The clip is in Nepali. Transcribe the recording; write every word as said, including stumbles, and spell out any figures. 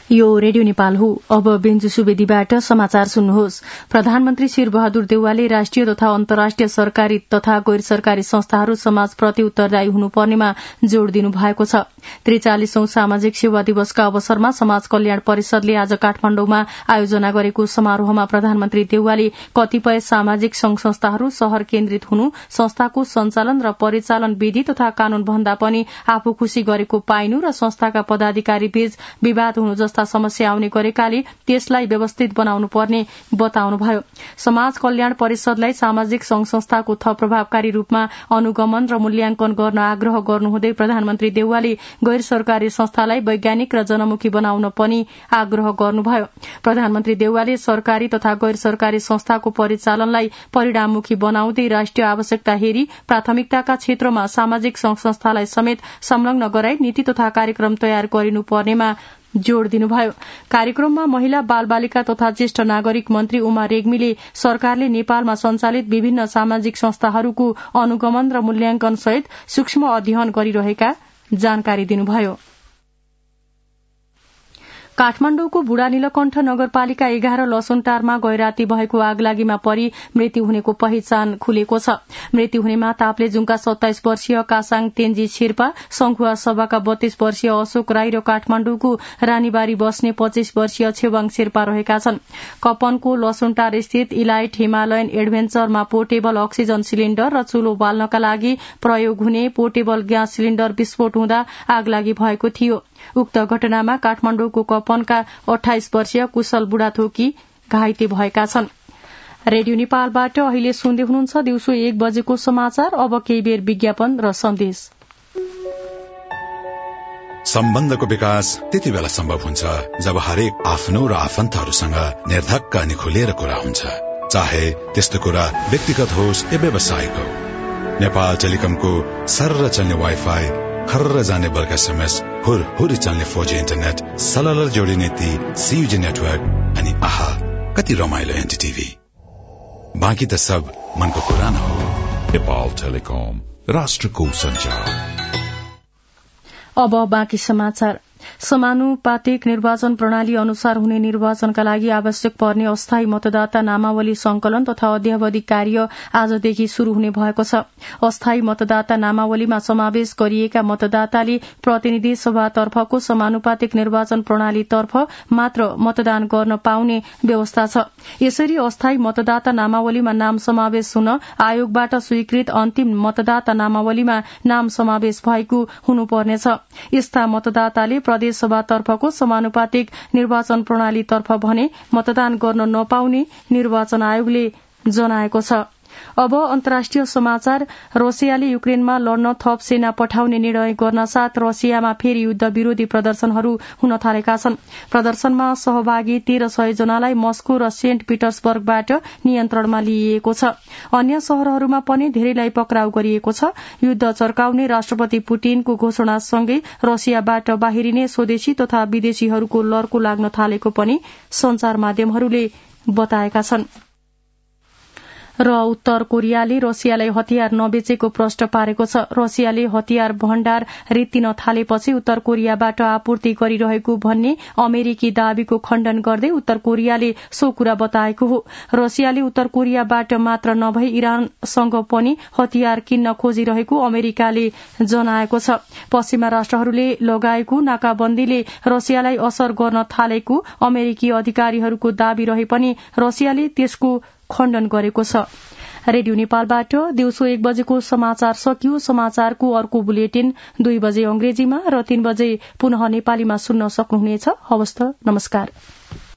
यो रेडियो नेपाल हो। अब बेन्जु सुवेदीबाट समाचार सुन्नुहोस्। प्रधानमन्त्री शेर बहादुर देउवाले राष्ट्रिय तथा अन्तर्राष्ट्रिय सरकारी तथा गैर सरकारी संस्थाहरू समाजप्रति उत्तरदायी हुनुपर्नेमा जोड़ दिनु भएको छ। त्रिचालिसौं सामाजिक सेवा दिवसका अवसरमा समाज कल्याण परिषदले आज काठमाण्डुमा आयोजना गरेको समारोहमा प्रधानमन्त्री देउवाले कतिपय सामाजिक संघ संस्थाहरू शहर केन्द्रित हुनु, संस्थाको सञ्चालन र परिचालन विधि तथा कानून भन्दा पनि आफू खुशी गरेको पाइनु र संस्थाका पदाधिकारी बीच विवाद हुनु जस्ता समस्या आउने गरेकाले त्यसलाई व्यवस्थित बनाउनु पर्ने बताउनुभयो। समाज कल्याण परिषदलाई सामाजिक संघ संस्थाको थप प्रभावकारी रूपमा अनुगमन र मूल्याङ्कन गर्न आग्रह गर्नुहुँदै प्रधानमन्त्री देउवाले गैर सरकारी संस्थालाई वैज्ञानिक र जनमुखी बनाउन पनि आग्रह गर्नुभयो। प्रधानमन्त्री देउवाले सरकारी तथा गैर सरकारी संस्थाको परिचालनलाई परिणाममुखी बनाउँदै राष्ट्रिय आवश्यकता हेरी प्राथमिकताका क्षेत्रमा सामाजिक संघ संस्थालाई समेत संलग्न गराई नीति तथा कार्यक्रम तयार गरिनुपर्नेमा जोड़ दिनुभयो। कार्यक्रममा महिला बाल बालिका तथा ज्येष्ठ नागरिक मन्त्री उमा रेग्मीले सरकारले नेपालमा सञ्चालित विभिन्न सामाजिक संस्थाहरूको अनुगमन र मूल्याङ्कन सहित सूक्ष्म अध्ययन गरिरहेका जानकारी दिनुभयो। काठमाण्डुको बुढा नीलकण्ठ नगरपालिका एघार लसुनटारमा गैराती भएको आगलागीमा परि मृत्यु हुनेको पहिचान खुलेको छ। मृत्यु हुनेमा ताप्लेजुङका सत्ताइस वर्षीय कासाङ तेन्जी शेर्पा, संखुवा सभाका बत्तीस वर्षीय अशोक राई र काठमाण्डुको रानीबारी बस्ने पच्चीस वर्षीय छेवाङ शेर्पा रहेका छन्। कपनको लसुनटार स्थित इलाइट हिमालयन एडभेन्चरमा पोर्टेबल अक्सिजन सिलिण्डर र चुलो बाल्नका लागि प्रयोग हुने पोर्टेबल ग्यास सिलिण्डर विस्फोट हुँदा आगलागी भएको थियो। उक्त घटनामा काठमाण्डुको कपनका अठाइस वर्षीय कुशल बुढाथोकी घाइते भएका छन्। रेडियो नेपालबाट अहिले सुन्दै हुनुहुन्छ दिउँसो एक बजेको समाचार। अब केही बेर विज्ञापन र सन्देश। सम्बन्धको विकास त्यति बेला सम्भव हुन्छ जब हरेक आफ्नो र आफन्तहरूसँग निर्धक्क अनि खुलेर कुरा हुन्छ, चाहे त्यस्तो कुरा व्यक्तिगत होस् या व्यावसायिक हो। नेपाल टेलिकमको सर्र चल्ने वाइफाई, खर्र जाने बल्क एसएमएस, हुर हुर चल्ने फोर जी इन्टरनेट, सलल जोडिने ती सीयूजी नेटवर्क अनि आहा कति रमाइलो एनटीटीभी। बाँकी त सब मनको कुरा न हो। नेपाल टेलिकम, राष्ट्रको सञ्चार। अब बाँकी समाचार। समानुपातिक निर्वाचन प्रणाली अनुसार हुने निर्वाचनका लागि आवश्यक पर्ने अस्थायी मतदाता नामावली संकलन तथा अध्यावधि कार्य आजदेखि शुरू हुने भएको छ। अस्थायी मतदाता नामावलीमा समावेश गरिएका मतदाताले प्रतिनिधि सभातर्फको समानुपातिक निर्वाचन प्रणालीतर्फ मात्र मतदान गर्न पाउने व्यवस्था छ। यसरी अस्थायी मतदाता नामावलीमा नाम समावेश हुन आयोगबाट स्वीकृत अन्तिम मतदाता नामावलीमा नाम समावेश भएको हुनुपर्नेछ। यस्ता मतदाताले प्रदेश सभातर्फको समानुपातिक निर्वाचन प्रणालीतर्फ भने मतदान गर्न नपाउने निर्वाचन आयोगले जनाएको छ। अब अन्तर्राष्ट्रिय समाचार। रसियाले युक्रेनमा लड्न थप सेना पठाउने निर्णय गर्न साथ रसियामा फेरि युद्ध विरोधी प्रदर्शनहरू हुन थालेका छन्। प्रदर्शनमा सहभागी तेह्र सय जनालाई मस्को र सेन्ट पिटर्सबर्गबाट नियन्त्रणमा लिइएको छ। अन्य शहरहरूमा पनि धेरैलाई पक्राउ गरिएको छ। युद्ध चर्काउने राष्ट्रपति पुटिनको घोषणासँगै रसियाबाट बाहिरिने स्वदेशी तथा विदेशीहरूको लर्को लाग्न थालेको पनि संचार माध्यमहरूले बताएका छन्। र उत्तर कोरियाले रसियालाई हतियार नबेचेको प्रश्न पारेको छ। रसियाले हतियार भण्डार रित्तिन थालेपछि उत्तर कोरियाबाट आपूर्ति गरिरहेको भन्ने अमेरिकी दावीको खण्डन गर्दै उत्तर कोरियाले सो कुरा बताएको हो। रसियाले उत्तर कोरियाबाट मात्र नभई इरानसँग पनि हतियार किन्न खोजिरहेको अमेरिकाले जनाएको छ। पश्चिमा राष्ट्रहरूले लगाएको नाकाबन्दीले रसियालाई असर गर्न थालेको अमेरिकी अधिकारीहरूको दावी रहे पनि रसियाले त्यसको खण्डन गरेको छ। रेडियो नेपालबाट दिउँसो एक बजेको समाचार सकियो। समाचारको अर्को बुलेटिन दुई बजे अंग्रेजीमा र तीन बजे पुनः नेपालीमा सुन्न सक्नुहुनेछ। हवस् त, नमस्कार।